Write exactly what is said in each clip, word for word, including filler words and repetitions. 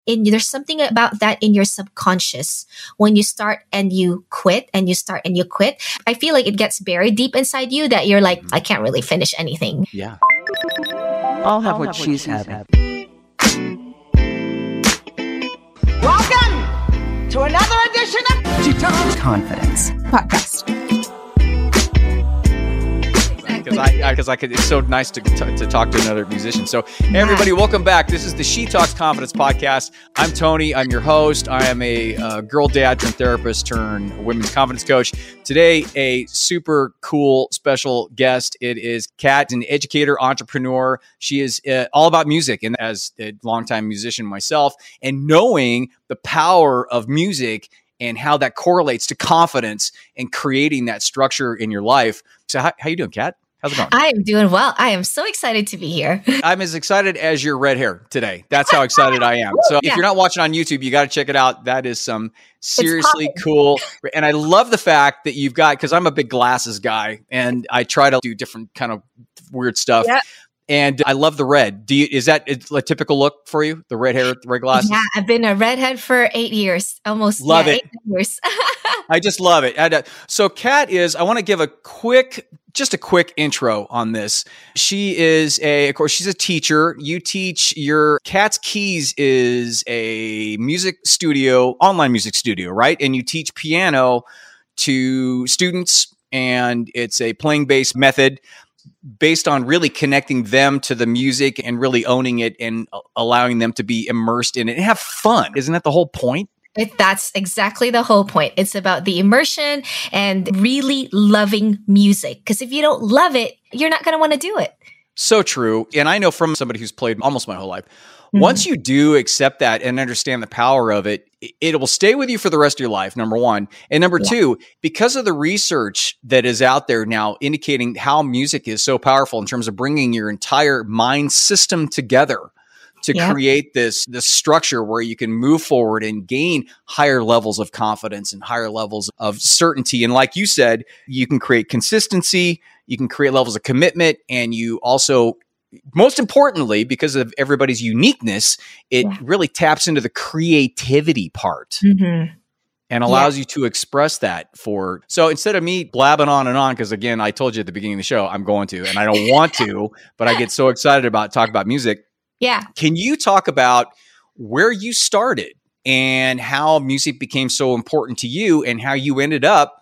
in there's something about that in your subconscious when you start and you quit and you start and you quit. I feel like it gets buried deep inside you that you're like, I can't really finish anything. Yeah. I'll have I'll what have she's what having. Welcome to another edition of She Talks Confidence Podcast. Because I, because I, I could, it's so nice to, to to talk to another musician. So, hey everybody, welcome back. This is the She Talks Confidence podcast. I'm Tony. I'm your host. I am a uh, girl dad turned therapist turned women's confidence coach. Today, a super cool special guest. It is Kat, an educator, entrepreneur. She is uh, all about music, and as a longtime musician myself, and knowing the power of music and how that correlates to confidence and creating that structure in your life. So, how, how you doing, Kat? How's it going? I am doing well. I am so excited to be here. I'm as excited as your red hair today. That's how excited I am. So yeah. If you're not watching on YouTube, you got to check it out. That is some seriously cool. And I love the fact that you've got, because I'm a big glasses guy and I try to do different kind of weird stuff. Yep. And I love the red. Do you, is that a typical look for you? The red hair, the red glasses? Yeah, I've been a redhead for eight years, almost. Love yeah, it. Eight years. I just love it. And, uh, so Kat is, I want to give a quick, just a quick intro on this. She is a, of course, she's a teacher. You teach your Kat's Keys is a music studio, online music studio, right? And you teach piano to students, and it's a playing based method based on really connecting them to the music and really owning it and allowing them to be immersed in it and have fun. Isn't that the whole point? It, that's exactly the whole point. It's about the immersion and really loving music. Because if you don't love it, you're not going to want to do it. So true. And I know from somebody who's played almost my whole life, mm-hmm. once you do accept that and understand the power of it, it will stay with you for the rest of your life, number one. And number yeah. two, because of the research that is out there now indicating how music is so powerful in terms of bringing your entire mind system together to yeah. create this, this structure where you can move forward and gain higher levels of confidence and higher levels of certainty. And like you said, you can create consistency, you can create levels of commitment, and you also, most importantly, because of everybody's uniqueness, it yeah. really taps into the creativity part. Mm-hmm. And allows yeah. you to express that for, so instead of me blabbing on and on, because again, I told you at the beginning of the show, I'm going to, and I don't want to, but I get so excited about talking about music. Yeah. Can you talk about where you started and how music became so important to you and how you ended up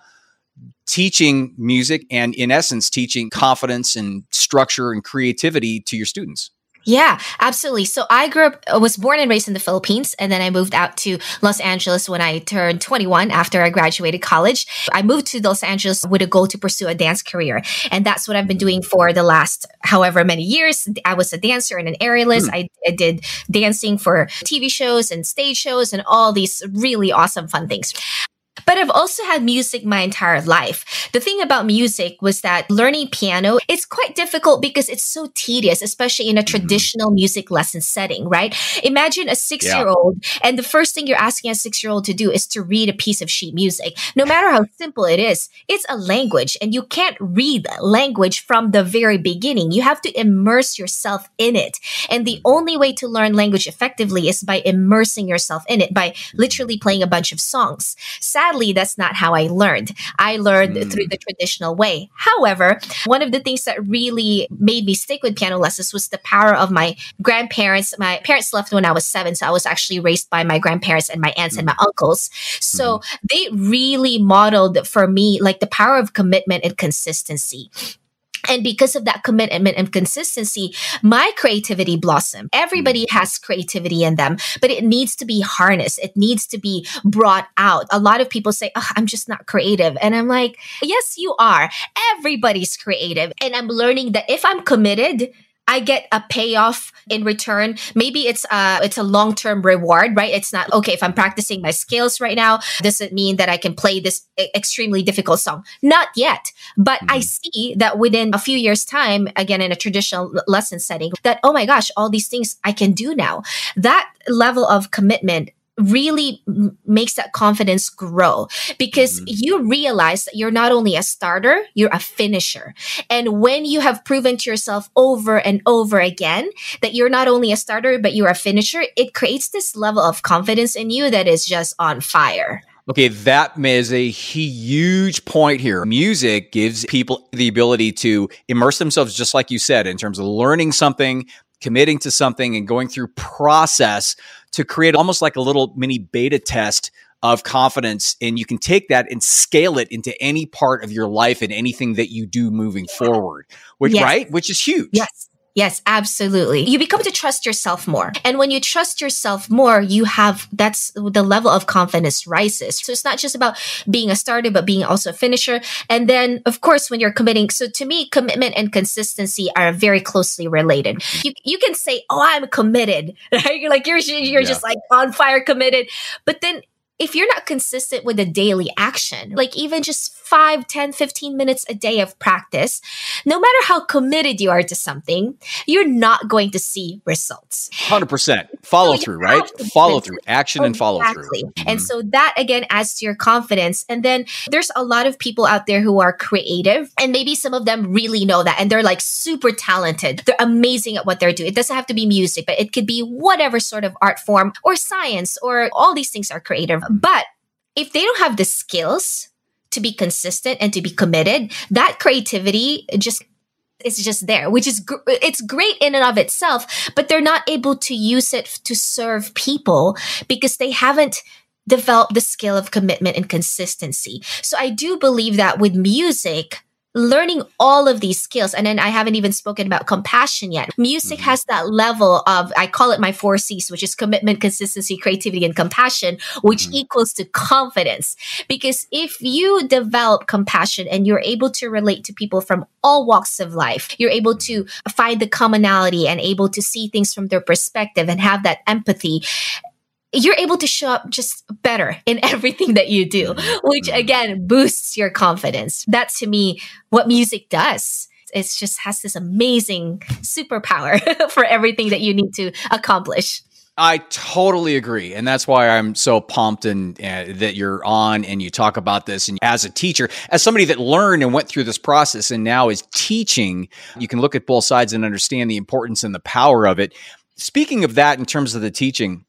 teaching music and, in essence, teaching confidence and structure and creativity to your students? Yeah, absolutely. So I grew up, was born and raised in the Philippines, and then I moved out to Los Angeles when I turned twenty-one after I graduated college. I moved to Los Angeles with a goal to pursue a dance career. And that's what I've been doing for the last however many years. I was a dancer and an aerialist. Hmm. I, I did dancing for T V shows and stage shows and all these really awesome fun things. But I've also had music my entire life. The thing about music was that learning piano, it's quite difficult because it's so tedious, especially in a traditional music lesson setting, right? Imagine a six-year-old, yeah. and the first thing you're asking a six-year-old to do is to read a piece of sheet music. No matter how simple it is, it's a language, and you can't read language from the very beginning. You have to immerse yourself in it. And the only way to learn language effectively is by immersing yourself in it, by literally playing a bunch of songs. Sadly, that's not how I learned. I learned mm. through the traditional way. However, one of the things that really made me stick with piano lessons was the power of my grandparents. My parents left when I was seven, so I was actually raised by my grandparents and my aunts mm. and my uncles. So mm. they really modeled for me like the power of commitment and consistency. And because of that commitment and consistency, my creativity blossomed. Everybody has creativity in them, but it needs to be harnessed. It needs to be brought out. A lot of people say, oh, I'm just not creative. And I'm like, yes, you are. Everybody's creative. And I'm learning that if I'm committed, I get a payoff in return. Maybe it's a, it's a long-term reward, right? It's not, okay, if I'm practicing my skills right now, does it mean that I can play this extremely difficult song? Not yet. But mm-hmm. I see that within a few years' time, again, in a traditional lesson setting, that, oh my gosh, all these things I can do now. That level of commitment really m- makes that confidence grow because Mhm. you realize that you're not only a starter, you're a finisher. And when you have proven to yourself over and over again that you're not only a starter, but you're a finisher, it creates this level of confidence in you that is just on fire. Okay, that is a huge point here. Music gives people the ability to immerse themselves, just like you said, in terms of learning something, committing to something, and going through process to create almost like a little mini beta test of confidence. And you can take that and scale it into any part of your life and anything that you do moving forward, which, Yes. right? Which is huge. Yes. Yes, absolutely. You become to trust yourself more. And when you trust yourself more, you have, that's the level of confidence rises. So it's not just about being a starter, but being also a finisher. And then, of course, when you're committing, so to me, commitment and consistency are very closely related. You, you can say, oh, I'm committed, right? You're like, you're, you're Yeah. just like on fire committed. But then if you're not consistent with the daily action, like even just five, ten, fifteen minutes a day of practice, no matter how committed you are to something, you're not going to see results. one hundred percent. Follow So you through, right? have to be Follow consistent. through. Action and follow through. Exactly. And so that again adds to your confidence. And then there's a lot of people out there who are creative, and maybe some of them really know that, and they're like super talented. They're amazing at what they're doing. It doesn't have to be music, but it could be whatever sort of art form or science, or all these things are creative. But if they don't have the skills to be consistent and to be committed, that creativity just is just there, which is, gr- it's great in and of itself, but they're not able to use it f- to serve people because they haven't developed the skill of commitment and consistency. So I do believe that with music, learning all of these skills, and then I haven't even spoken about compassion yet. Music has that level of, I call it my four C's, which is commitment, consistency, creativity, and compassion, which Mhm. equals to confidence. Because if you develop compassion and you're able to relate to people from all walks of life, you're able to find the commonality and able to see things from their perspective and have that empathy, you're able to show up just better in everything that you do, which again boosts your confidence. That's to me what music does. It just has this amazing superpower for everything that you need to accomplish. I totally agree. And that's why I'm so pumped and uh, that you're on and you talk about this. And as a teacher, as somebody that learned and went through this process and now is teaching, you can look at both sides and understand the importance and the power of it. Speaking of that, in terms of the teaching,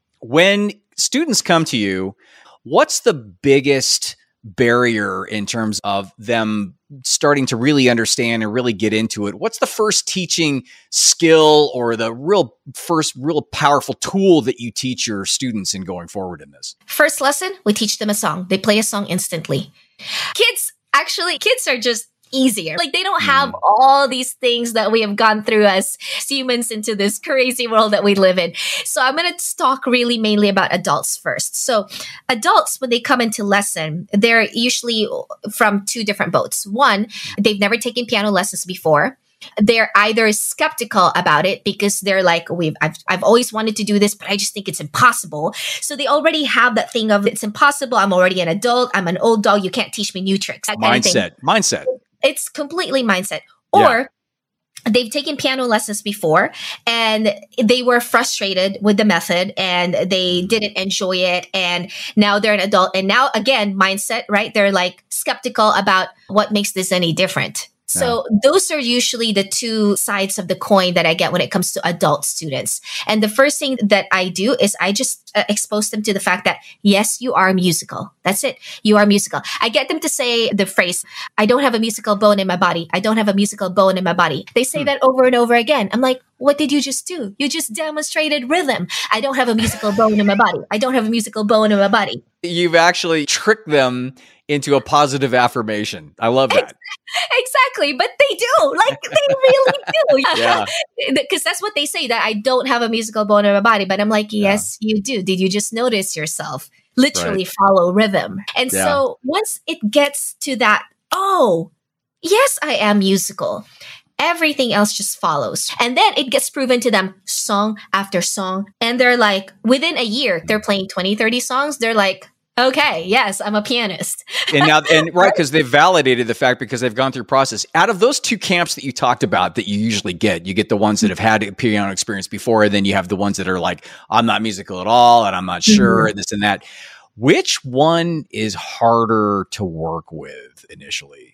when students come to you, what's the biggest barrier in terms of them starting to really understand and really get into it? What's the first teaching skill or the real first real powerful tool that you teach your students in going forward in this? First lesson, we teach them a song. They play a song instantly. Kids, actually, kids are just easier. Like they don't have Mm. all these things that we have gone through as humans into this crazy world that we live in. So I'm going to talk really mainly about adults first. So adults, when they come into lesson, they're usually from two different boats. One, they've never taken piano lessons before. They're either skeptical about it because they're like, we've, I've, I've always wanted to do this, but I just think it's impossible. So they already have that thing of it's impossible. I'm already an adult. I'm an old dog. You can't teach me new tricks. That kind of thing. Mindset. Mindset. It's completely mindset. Or they've taken piano lessons before and they were frustrated with the method and they didn't enjoy it. And now they're an adult. And now again, mindset, right? They're like skeptical about what makes this any different. So those are usually the two sides of the coin that I get when it comes to adult students. And the first thing that I do is I just uh, expose them to the fact that, yes, you are musical. That's it. You are musical. I get them to say the phrase, I don't have a musical bone in my body. I don't have a musical bone in my body. They say hmm. that over and over again. I'm like, what did you just do? You just demonstrated rhythm. I don't have a musical bone in my body. I don't have a musical bone in my body. You've actually tricked them into a positive affirmation. I love that. Exactly. But they do. Like, they really do. Yeah. Because that's what they say, that I don't have a musical bone in my body. But I'm like, yes, yeah. you do. Did you just notice yourself? Literally right. follow rhythm. And yeah. so once it gets to that, oh, yes, I am musical, everything else just follows. And then it gets proven to them song after song. And they're like, within a year, they're playing twenty, thirty songs. They're like, Okay, yes, I'm a pianist. And now, and right, because they've validated the fact because they've gone through process. Out of those two camps that you talked about that you usually get, you get the ones that have had a piano experience before, and then you have the ones that are like, I'm not musical at all, and I'm not sure, mm-hmm. this and that. Which one is harder to work with initially?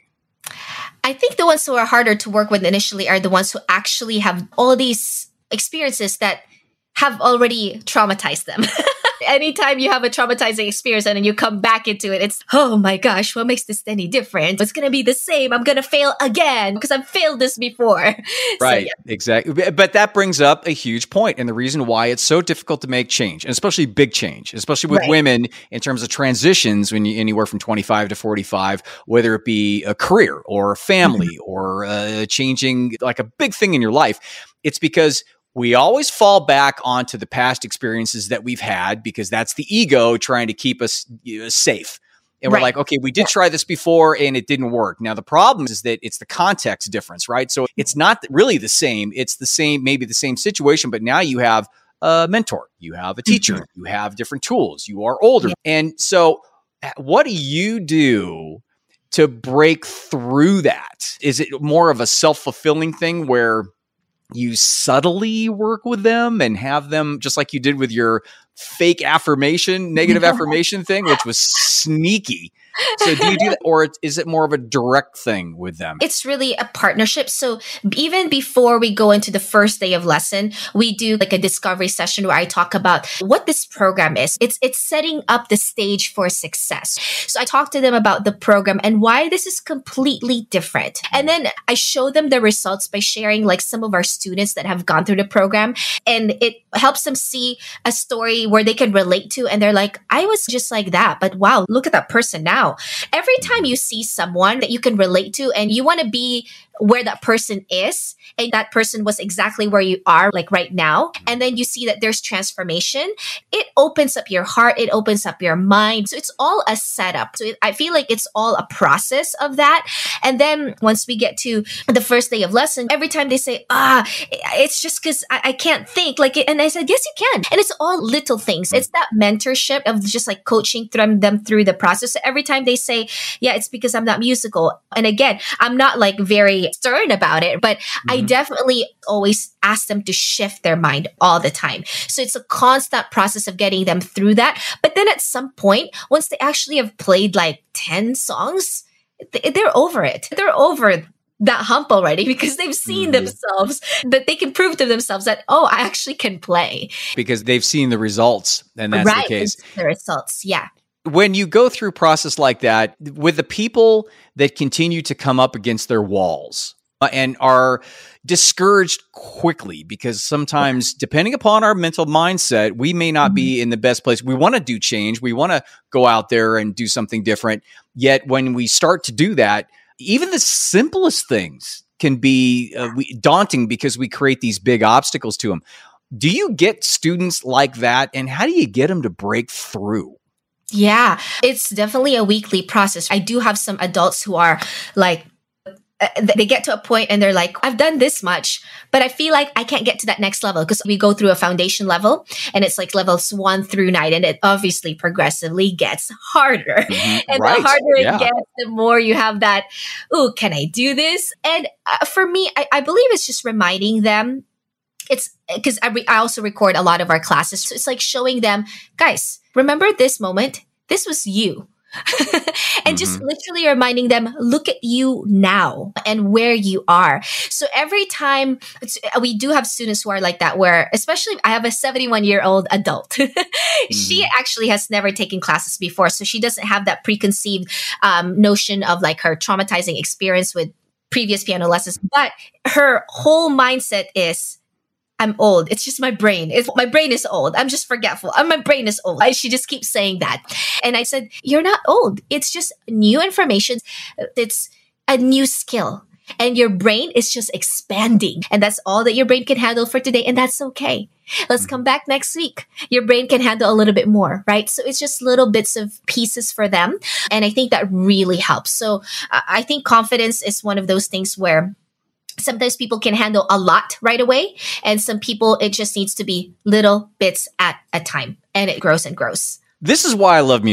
I think the ones who are harder to work with initially are the ones who actually have all these experiences that have already traumatized them. Anytime you have a traumatizing experience and then you come back into it, it's, oh my gosh, what makes this any different? It's going to be the same. I'm going to fail again because I've failed this before. Right, so, yeah. Exactly. But that brings up a huge point, and the reason why it's so difficult to make change, and especially big change, especially with right. women in terms of transitions when you anywhere from twenty-five to forty-five, whether it be a career or a family mm-hmm. or uh, changing like a big thing in your life. It's because we always fall back onto the past experiences that we've had because that's the ego trying to keep us you know, safe. And we're right. like, okay, we did yeah. try this before and it didn't work. Now, the problem is that it's the context difference, right? So it's not really the same. It's the same, maybe the same situation, but now you have a mentor, you have a teacher, mm-hmm. you have different tools, you are older. Yeah. And so what do you do to break through that? Is it more of a self-fulfilling thing where you subtly work with them and have them, just like you did with your fake affirmation, negative affirmation thing, which was sneaky. So do you do that, or is it more of a direct thing with them? It's really a partnership. So even before we go into the first day of lesson, we do like a discovery session where I talk about what this program is. It's it's setting up the stage for success. So I talk to them about the program and why this is completely different. And then I show them the results by sharing like some of our students that have gone through the program, and it helps them see a story where they can relate to. And they're like, I was just like that, but wow, look at that person now. Every time you see someone that you can relate to and you want to be where that person is, and that person was exactly where you are like right now, and then you see that there's transformation, it opens up your heart, it opens up your mind. So it's all a setup. So it, I feel like it's all a process of that. And then once we get to the first day of lesson, every time they say, ah, it's just because I, I can't think like it. And I said, yes, you can. And it's all little things. It's that mentorship of just like coaching them, them through the process. So every time they say, yeah, it's because I'm not musical. And again, I'm not like very stern about it, but mm-hmm. I definitely always ask them to shift their mind all the time. So it's a constant process of getting them through that. But then at some point, once they actually have played like ten songs, they're over it. They're over that hump already because they've seen mm-hmm. themselves, that they can prove to themselves that, oh, I actually can play. Because they've seen the results, and that's right, the case. The results, yeah. When you go through a process like that, with the people that continue to come up against their walls uh, and are discouraged quickly, because sometimes, depending upon our mental mindset, we may not be in the best place. We want to do change. We want to go out there and do something different. Yet when we start to do that, even the simplest things can be uh, we, daunting because we create these big obstacles to them. Do you get students like that? And how do you get them to break through? Yeah, it's definitely a weekly process. I do have some adults who are like, uh, they get to a point and they're like, I've done this much, but I feel like I can't get to that next level, because we go through a foundation level and it's like levels one through nine, and it obviously progressively gets harder. Mm-hmm. And right. the harder yeah. it gets, the more you have that, ooh, can I do this? And uh, for me, I, I believe it's just reminding them. It's because I, re- I also record a lot of our classes. So it's like showing them, guys, remember this moment? This was you. and mm-hmm. just literally reminding them, look at you now and where you are. So every time we do have students who are like that, where especially I have a seventy-one year old adult. mm-hmm. She actually has never taken classes before. So she doesn't have that preconceived um, notion of like her traumatizing experience with previous piano lessons. But her whole mindset is, I'm old. It's just my brain. It's, my brain is old. I'm just forgetful. And my brain is old. I, she just keeps saying that. And I said, you're not old. It's just new information. It's a new skill. And your brain is just expanding. And that's all that your brain can handle for today. And that's okay. Let's come back next week. Your brain can handle a little bit more, right? So it's just little bits of pieces for them. And I think that really helps. So uh, I think confidence is one of those things where sometimes people can handle a lot right away. And some people, it just needs to be little bits at a time. And it grows and grows. This is why I love music.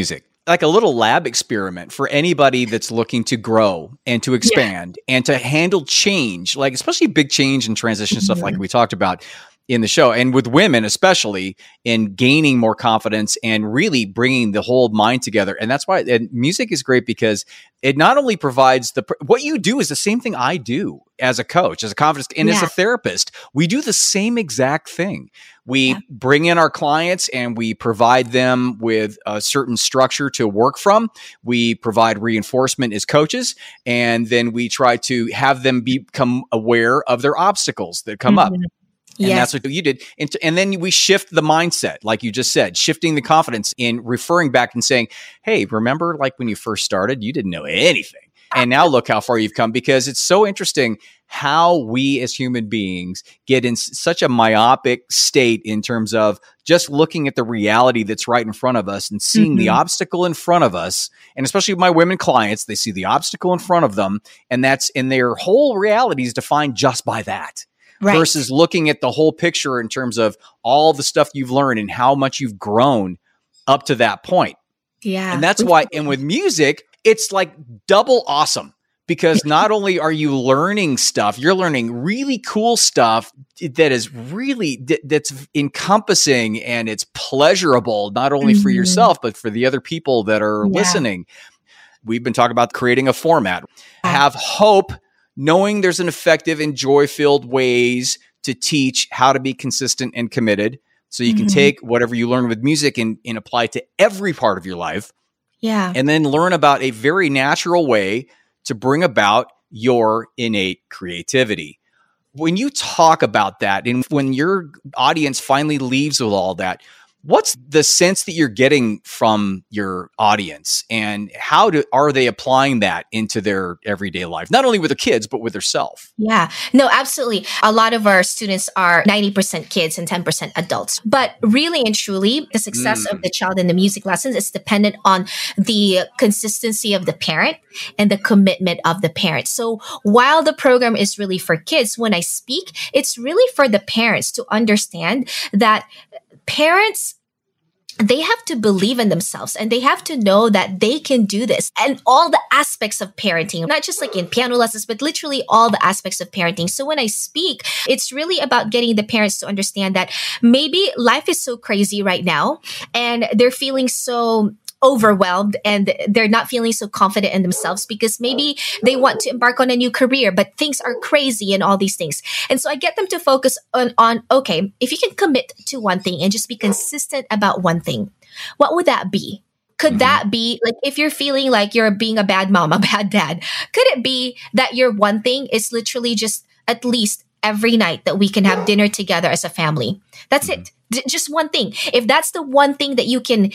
like a little lab experiment for anybody that's looking to grow and to expand yeah. and to handle change, like especially big change and transition mm-hmm. stuff like we talked about in the show. And with women, especially in gaining more confidence and really bringing the whole mind together. And that's why and music is great because it not only provides the, what you do is the same thing I do as a coach, as a confidence, and yeah. as a therapist. We do the same exact thing. We yeah. bring in our clients and we provide them with a certain structure to work from. We provide reinforcement as coaches, and then we try to have them become aware of their obstacles that come mm-hmm. up. And yes. that's what you did. And, t- and then we shift the mindset, like you just said, shifting the confidence in referring back and saying, hey, remember like when you first started, you didn't know anything. And now look how far you've come, because it's so interesting how we as human beings get in s- such a myopic state in terms of just looking at the reality that's right in front of us and seeing mm-hmm. the obstacle in front of us. And especially with my women clients, they see the obstacle in front of them, and that's in their whole reality is defined just by that. Right. Versus looking at the whole picture in terms of all the stuff you've learned and how much you've grown up to that point. Yeah. And that's why, and with music, it's like double awesome, because not only are you learning stuff, you're learning really cool stuff that is really, that's encompassing and it's pleasurable, not only mm-hmm. for yourself, but for the other people that are yeah. listening. We've been talking about creating a format. Have hope, knowing there's an effective and joy-filled ways to teach how to be consistent and committed. So you mm-hmm. can take whatever you learn with music and, and apply it to every part of your life. Yeah. And then learn about a very natural way to bring about your innate creativity. When you talk about that, and when your audience finally leaves with all that, what's the sense that you're getting from your audience, and how do, are they applying that into their everyday life, not only with their kids, but with themselves? Yeah, no, absolutely. A lot of our students are ninety percent kids and ten percent adults. But really and truly, the success mm. of the child in the music lessons is dependent on the consistency of the parent and the commitment of the parent. So while the program is really for kids, when I speak, it's really for the parents to understand that parents, they have to believe in themselves and they have to know that they can do this, and all the aspects of parenting, not just like in piano lessons, but literally all the aspects of parenting. So when I speak, it's really about getting the parents to understand that maybe life is so crazy right now and they're feeling so overwhelmed and they're not feeling so confident in themselves because maybe they want to embark on a new career, but things are crazy and all these things. And so I get them to focus on, on, okay, if you can commit to one thing and just be consistent about one thing, what would that be? Could mm-hmm. that be like, if you're feeling like you're being a bad mom, a bad dad, could it be that your one thing is literally just at least every night that we can have dinner together as a family? That's it. D- just one thing. If that's the one thing that you can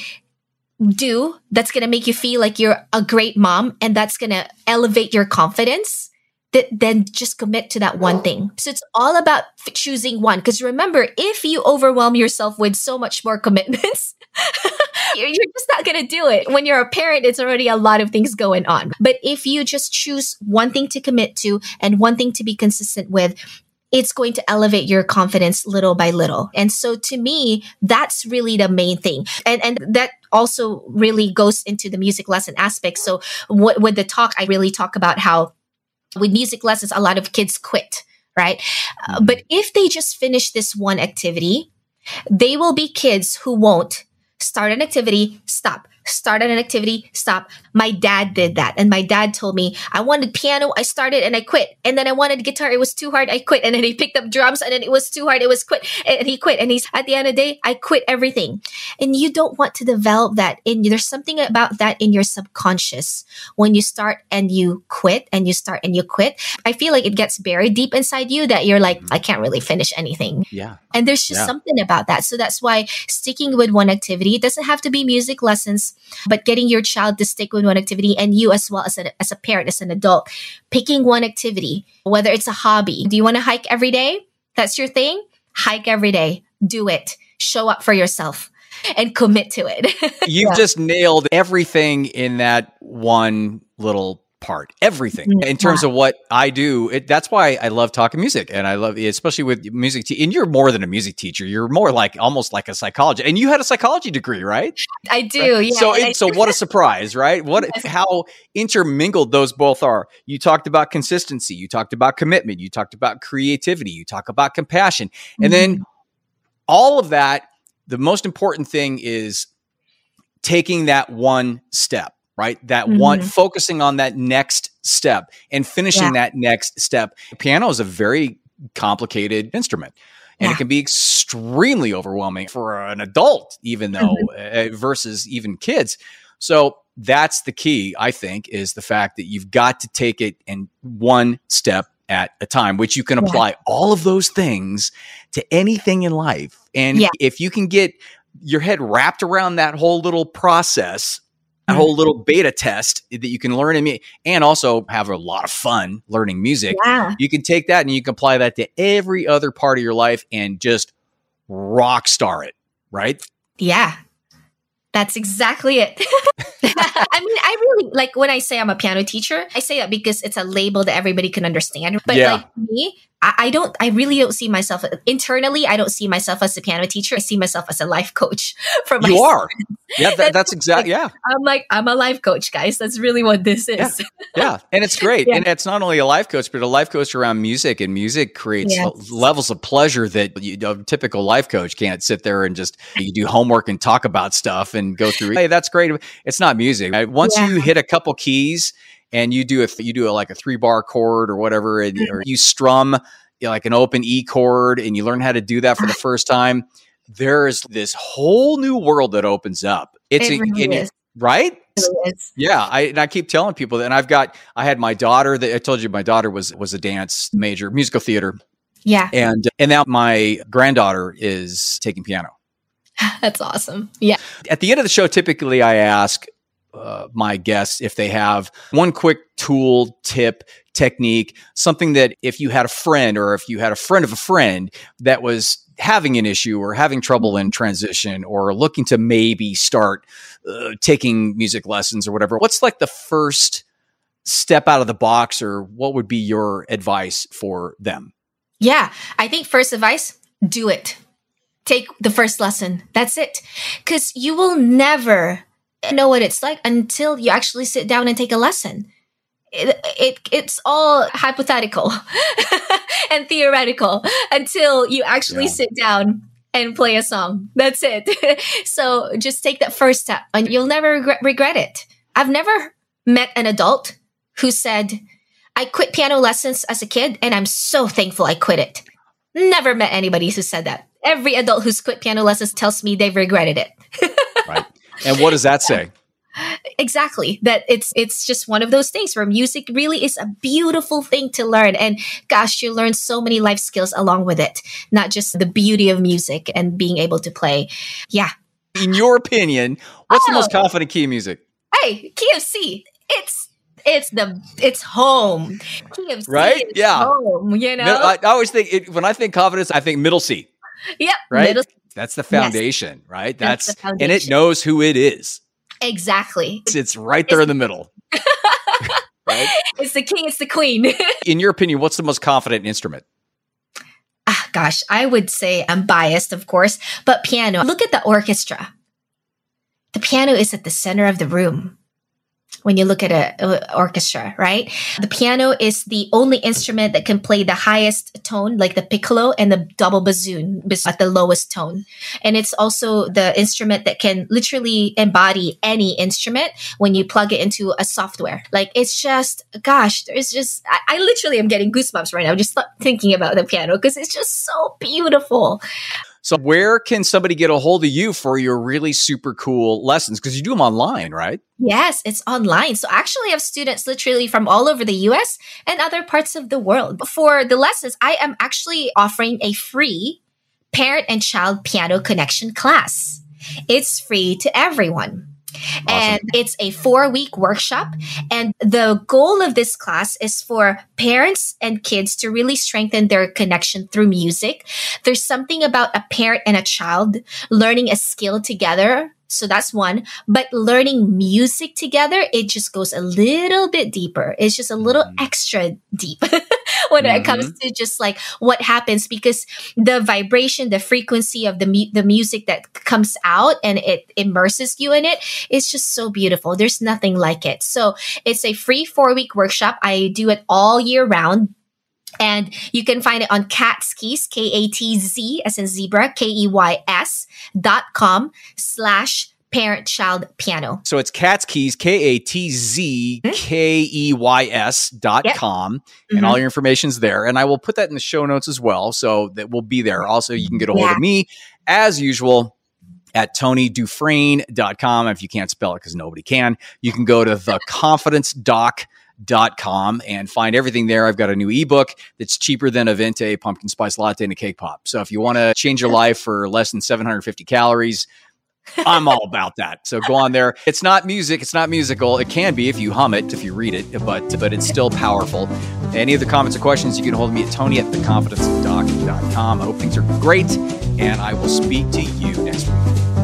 do that's going to make you feel like you're a great mom and that's going to elevate your confidence, that then just commit to that one thing. So it's all about f- choosing one. Because remember, if you overwhelm yourself with so much more commitments, you're, you're just not going to do it. When you're a parent, it's already a lot of things going on. But if you just choose one thing to commit to and one thing to be consistent with, it's going to elevate your confidence little by little. And so to me, that's really the main thing. And and that also really goes into the music lesson aspect. So w- with the talk, I really talk about how with music lessons, a lot of kids quit, right? Mm-hmm. Uh, but if they just finish this one activity, they will be kids who won't start an activity, stop. Start an activity, stop. My dad did that. And my dad told me, I wanted piano, I started and I quit. And then I wanted guitar, it was too hard, I quit. And then he picked up drums and then it was too hard, it was quit. And he quit. And he's, at the end of the day, I quit everything. And you don't want to develop that in, there's something about that in your subconscious. When you start and you quit and you start and you quit, I feel like it gets buried deep inside you that you're like, I can't really finish anything. Yeah. And there's just yeah. something about that. So that's why sticking with one activity, it doesn't have to be music lessons, but getting your child to stick with one activity, and you as well as a, as a parent, as an adult, picking one activity, whether it's a hobby. Do you want to hike every day? That's your thing? Hike every day. Do it. Show up for yourself and commit to it. You've yeah. just nailed everything in that one little part, everything in terms of what I do. It, that's why I love talking music, and I love, especially with music. Te- and you're more than a music teacher; you're more like almost like a psychologist. And you had a psychology degree, right? I do. Right? Yeah. So, it, so what a surprise, right? What Yes. how intermingled those both are. You talked about consistency. You talked about commitment. You talked about creativity. You talk about compassion, and Mm-hmm. then all of that. The most important thing is taking that one step. Right? That Mm-hmm. one, focusing on that next step and finishing Yeah. that next step. Piano is a very complicated instrument, and Yeah. it can be extremely overwhelming for an adult, even though Mm-hmm. uh, versus even kids. So that's the key, I think, is the fact that you've got to take it in one step at a time, which you can Yeah. apply all of those things to anything in life. And Yeah. if you can get your head wrapped around that whole little process, a whole little beta test that you can learn in me and also have a lot of fun learning music. Yeah. You can take that and you can apply that to every other part of your life and just rock star it, right? Yeah. That's exactly it. I mean, I really like when I say I'm a piano teacher, I say that because it's a label that everybody can understand. But Yeah. like me, I, I don't, I really don't see myself internally. I don't see myself as a piano teacher. I see myself as a life coach for my You are. students. Yeah, that, that's exactly, yeah. I'm like, I'm a life coach, guys. That's really what this is. Yeah. And it's great. Yeah. And it's not only a life coach, but a life coach around music, and music creates Yes. levels of pleasure that you, a typical life coach can't sit there and just, you do homework and talk about stuff and go through, hey, that's great. It's not music. Right? Once Yeah. you hit a couple keys and you do a, you do a, like a three bar chord or whatever, and or you strum, you know, like an open E chord, and you learn how to do that for the first time, there is this whole new world that opens up. It's It a- really and it- is. right? It really is. Yeah, I and I keep telling people that. And I've got, I had my daughter. That I told you, my daughter was was a dance major, musical theater, Yeah. and and now my granddaughter is taking piano. That's awesome. Yeah. At the end of the show, typically I ask uh, my guests if they have one quick tool, tip, technique, something that if you had a friend or if you had a friend of a friend that was having an issue or having trouble in transition or looking to maybe start uh, taking music lessons or whatever, what's like the first step out of the box, or what would be your advice for them? Yeah. I think first advice, do it. Take the first lesson. That's it. Because you will never know what it's like until you actually sit down and take a lesson. It, it it's all hypothetical and theoretical until you actually Yeah. sit down and play a song. That's it. So just take that first step and you'll never regret, regret it. I've never met an adult who said, I quit piano lessons as a kid and I'm so thankful I quit it. Never met anybody who said that. Every adult who's quit piano lessons tells me they've regretted it. Right. And what does that say? Exactly. That it's it's just one of those things where music really is a beautiful thing to learn. And gosh, you learn so many life skills along with it, not just the beauty of music and being able to play. Yeah. In your opinion, what's the Oh. most confident key of music? Hey, Key of C. It's it's the it's home. Key of C Right? is Yeah. home, you know? Middle- I, I always think it, when I think confidence, I think middle C, Yep. right? Middle- That's the foundation, right? That's That's, the and it foundation. knows who it is. Exactly. It's, it's right there in the middle. Right? It's the king, it's the queen. In your opinion, what's the most confident instrument? Ah, gosh, I would say I'm biased, of course, but piano. Look at the orchestra. The piano is at the center of the room when you look at an orchestra, right? The piano is the only instrument that can play the highest tone, like the piccolo and the double bassoon bas- at the lowest tone. And it's also the instrument that can literally embody any instrument when you plug it into a software. Like, it's just, gosh, there's just, I, I literally am getting goosebumps right now just th- thinking about the piano because it's just so beautiful. So where can somebody get a hold of you for your really super cool lessons? Because you do them online, right? Yes, it's online. So I actually have students literally from all over the U S and other parts of the world. For the lessons, I am actually offering a free parent and child piano connection class. It's free to everyone. Awesome. And it's a four week workshop. And the goal of this class is for parents and kids to really strengthen their connection through music. There's something about a parent and a child learning a skill together So that's one. But learning music together, it just goes a little bit deeper. It's just a little mm-hmm. extra deep when mm-hmm. it comes to just like what happens, because the vibration, the frequency of the mu- the music that comes out and it immerses you in it, it's just so beautiful. There's nothing like it. So it's a free four week workshop. I do it all year round. And you can find it on Katzkeys, K A T Z as in zebra, K E Y S dot com slash parent-child piano. So it's Katzkeys, K A T Z K E Y S dot com. Yep. And mm-hmm. all your information's there. And I will put that in the show notes as well. So that will be there. Also, you can get a hold yeah. of me as usual at Tony Dufresne dot com. If you can't spell it, because nobody can, you can go to the confidence doc dot com and find everything there. I've got a new ebook that's cheaper than a Venti pumpkin spice latte and a cake pop. So if you want to change your life for less than seven hundred fifty calories, I'm all about that. So go on there. It's not music. It's not musical. It can be if you hum it, if you read it, but but it's still powerful. Any of the comments or questions, you can hold me at Tony at the confidence doc dot com. I hope things are great, and I will speak to you next week.